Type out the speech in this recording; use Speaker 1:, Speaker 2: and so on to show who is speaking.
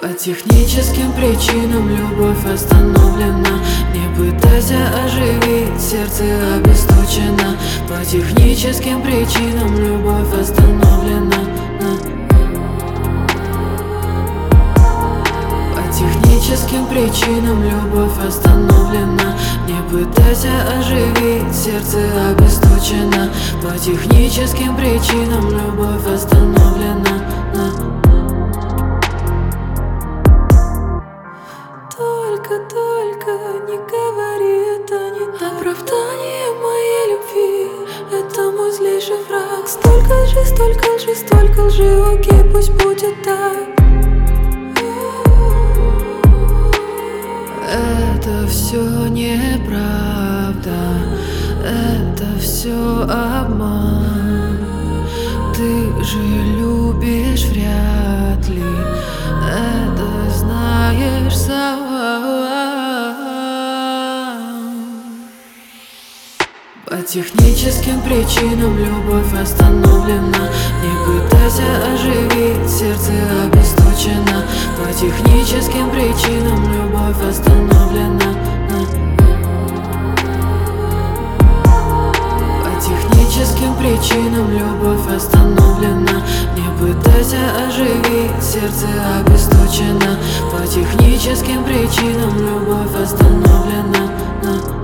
Speaker 1: По техническим причинам любовь остановлена. Не пытайся оживить, сердце обесточено. По техническим причинам любовь остановлена. По техническим причинам любовь остановлена. Не пытайся оживить, сердце обесточено. По техническим причинам любовь остановлена. Только не говори, это не оправдание моей любви. Это мой злейший враг. Столько лжи, окей, пусть будет так. Это все неправда, это все обман. Ты же любишь вряд ли, это знаешь сам. По техническим причинам любовь остановлена. Не пытайся оживить, сердце обесточено. По техническим причинам любовь остановлена. По техническим причинам любовь остановлена. Не пытайся оживить, сердце обесточено. По техническим причинам любовь остановлена.